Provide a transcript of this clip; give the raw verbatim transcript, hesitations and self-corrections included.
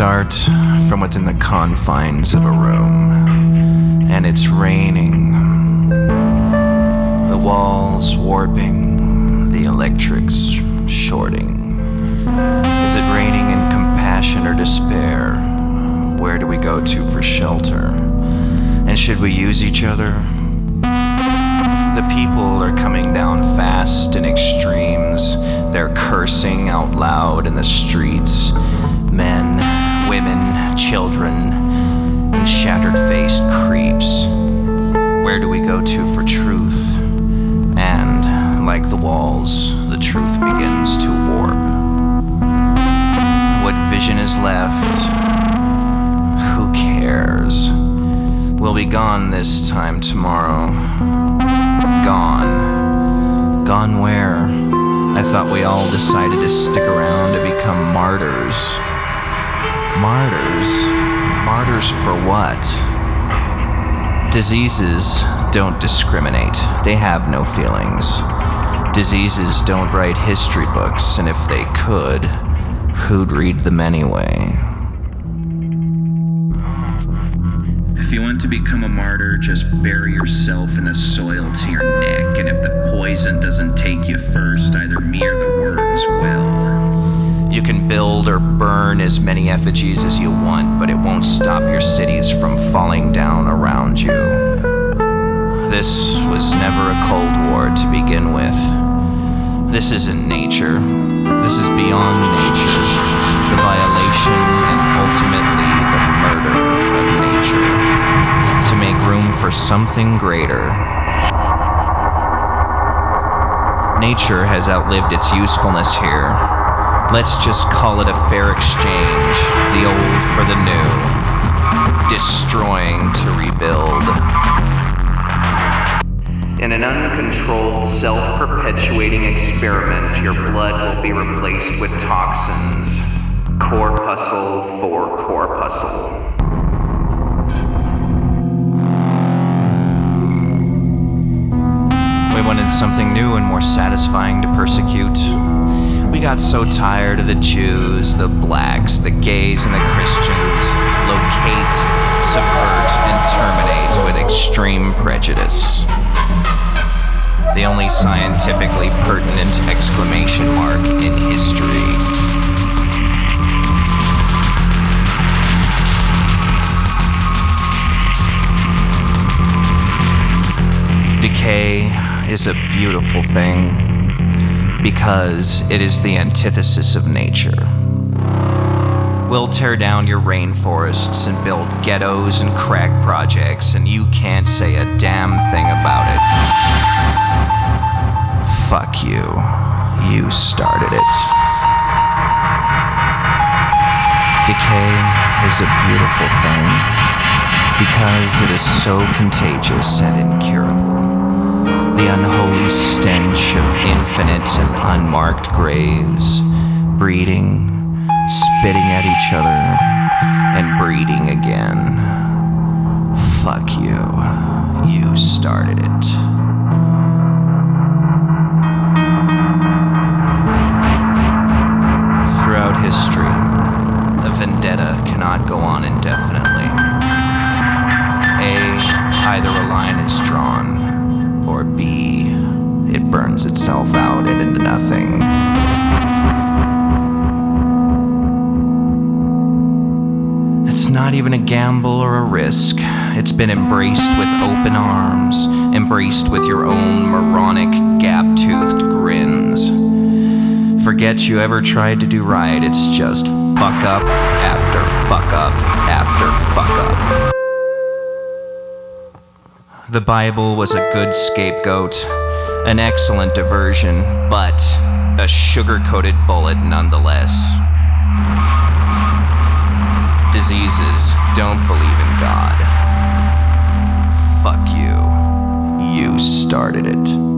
start from within the confines of a room, and it's raining. The walls warping, the electrics shorting. Is it raining in compassion or despair? Where do we go to for shelter? And should we use each other? The people are coming down fast in extremes. They're cursing out loud in the streets. Men, women, children, and shattered-faced creeps. Where do we go to for truth? And, like the walls, the truth begins to warp. What vision is left? Who cares? We'll be gone this time tomorrow. Gone. Gone where? I thought we all decided to stick around to become martyrs. Martyrs? Martyrs for what? Diseases don't discriminate. They have no feelings. Diseases don't write history books, and if they could, who'd read them anyway? If you want to become a martyr, just bury yourself in the soil to your neck, and if the poison doesn't take you first, either me or the worms will. You can build or burn as many effigies as you want, but it won't stop your cities from falling down around you. This was never a Cold War to begin with. This isn't nature. This is beyond nature. The violation and ultimately the murder of nature. To make room for something greater. Nature has outlived its usefulness here. Let's just call it a fair exchange, the old for the new, destroying to rebuild. In an uncontrolled, self-perpetuating experiment, your blood will be replaced with toxins. Corpuscle for corpuscle. We wanted something new and more satisfying to persecute. We got so tired of the Jews, the blacks, the gays, and the Christians. Locate, subvert, and terminate with extreme prejudice. The only scientifically pertinent exclamation mark in history. Decay is a beautiful thing because it is the antithesis of nature. We'll tear down your rainforests and build ghettos and crack projects, and you can't say a damn thing about it. Fuck you. You started it. Decay is a beautiful thing because it is so contagious and incurable. The unholy stench of infinite and unmarked graves, breeding, spitting at each other, and breeding again. Fuck you. You started it. Throughout history, a vendetta cannot go on indefinitely. A, either a line is drawn, or B, it burns itself out and into nothing. It's not even a gamble or a risk. It's been embraced with open arms, embraced with your own moronic, gap-toothed grins. Forget you ever tried to do right, it's just fuck up after fuck up after fuck up. The Bible was a good scapegoat, an excellent diversion, but a sugar-coated bullet nonetheless. Diseases don't believe in God. Fuck you. You started it.